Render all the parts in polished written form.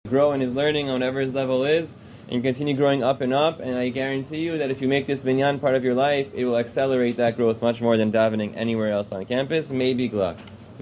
grow in his learning on whatever his level is, and you continue growing up, and I guarantee you that if you make this binyan part of your life, it will accelerate that growth much more than davening anywhere else on campus. Maybe Gluck.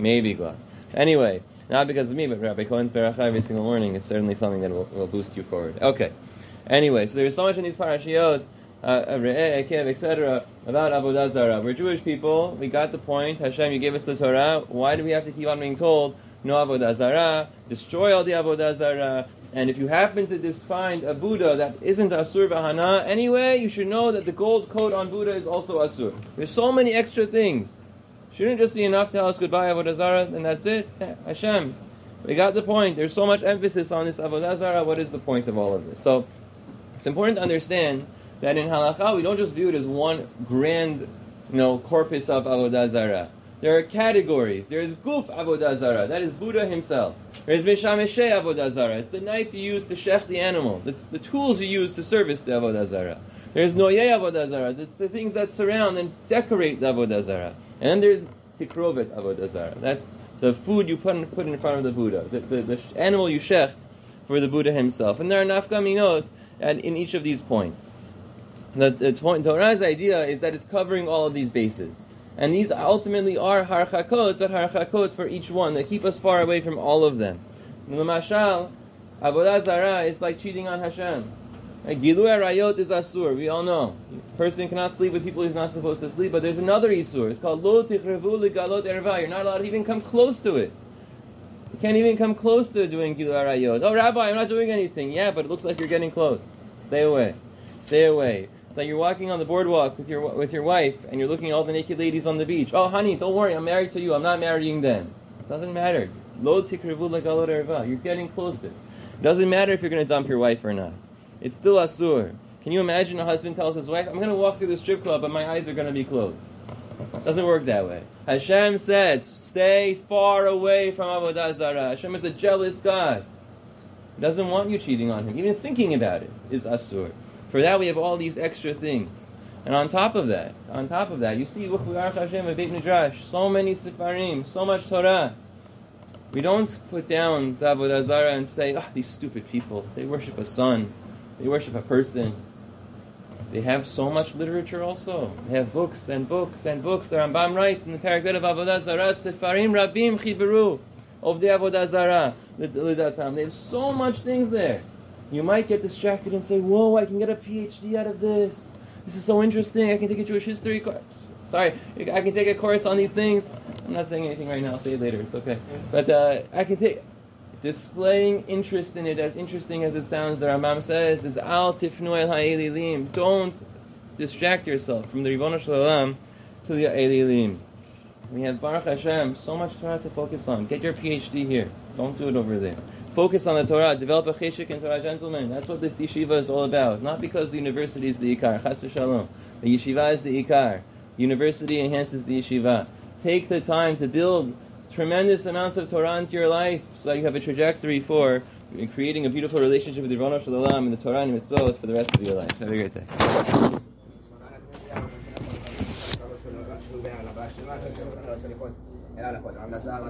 Anyway, not because of me, but Rabbi Cohen's beracha every single morning is certainly something that will boost you forward. Okay. Anyway, so there's so much in these parashiyot, Re'eh, Ekev, etc., about Avodah Zarah. We're Jewish people. We got the point. Hashem, you gave us the Torah. Why do we have to keep on being told, no Avodah Zarah, destroy all the Avodah Zarah, and if you happen to find a Buddha that isn't Asur Bahana, anyway, you should know that the gold coat on Buddha is also Asur. There's so many extra things. Shouldn't it just be enough to tell us goodbye, Avodah Zarah, and that's it? Hashem, we got the point. There's so much emphasis on this Avodah Zarah. What is the point of all of this? So, it's important to understand that in halakha we don't just view it as one grand, corpus of avodah zarah. There are categories. There is guf avodah zarah, that is Buddha himself. There is mishamesheh avodah zarah. It's the knife you use to shech the animal. It's the tools you use to service the avodah zarah. There is noyeh avodah zarah, the things that surround and decorate the avodah zarah. And then there is tikrovet avodah zarah. That's the food you put in front of the Buddha, the animal you shecht for the Buddha himself. And there are nafkaminot in each of these points. The Torah's idea is that it's covering all of these bases. And these ultimately are harchakot, but harchakot for each one that keep us far away from all of them. L'mashal, Avodah Zarah is like cheating on Hashem. Gilui Arayot is Asur, we all know. A person cannot sleep with people he's not supposed to sleep, but there's another Isur. It's called Lo Tichrevu Ligalot Erva. You're not allowed to even come close to it. You can't even come close to doing Gilui Arayot. Oh, Rabbi, I'm not doing anything. Yeah, but it looks like you're getting close. Stay away. It's like you're walking on the boardwalk with your wife, and you're looking at all the naked ladies on the beach. Oh, honey, don't worry, I'm married to you. I'm not marrying them. It doesn't matter. Lo tikrevu legalot erva. You're getting closer. It doesn't matter if you're going to dump your wife or not. It's still asur. Can you imagine a husband tells his wife, I'm going to walk through the strip club, but my eyes are going to be closed? It doesn't work that way. Hashem says, stay far away from Avodah Zarah. Hashem is a jealous God. He doesn't want you cheating on him. Even thinking about it is asur. For that we have all these extra things. And on top of that, you see, Hashem and Beit Midrash, so many Sifarim, so much Torah. We don't put down the Avodah Zarah and say, these stupid people, they worship a sun, they worship a person. They have so much literature also. They have books and books and books. The Rambam writes in the Parak of Avodah Zarah, Sifarim Rabim Chiberu, of the Avodah Zarah, they have so much things there. You might get distracted and say, whoa, I can get a PhD out of this. This is so interesting. I can take a Jewish history course. I can take a course on these things. I'm not saying anything right now. I'll say it later. It's okay. But I can take... Displaying interest in it, as interesting as it sounds, the Rambam says, is Al Tifnu El Ha'elilim. Don't distract yourself from the Ribono Shel Olam to the Elilim. We have Baruch Hashem, so much Torah to focus on. Get your PhD here. Don't do it over there. Focus on the Torah. Develop a cheshik in Torah, gentlemen. That's what this yeshiva is all about. Not because the university is the ikar. Chas v'shalom. The yeshiva is the ikar. The university enhances the yeshiva. Take the time to build tremendous amounts of Torah into your life so that you have a trajectory for creating a beautiful relationship with the Ribono Shel Olam and the Torah and Mitzvot for the rest of your life. Have a great day.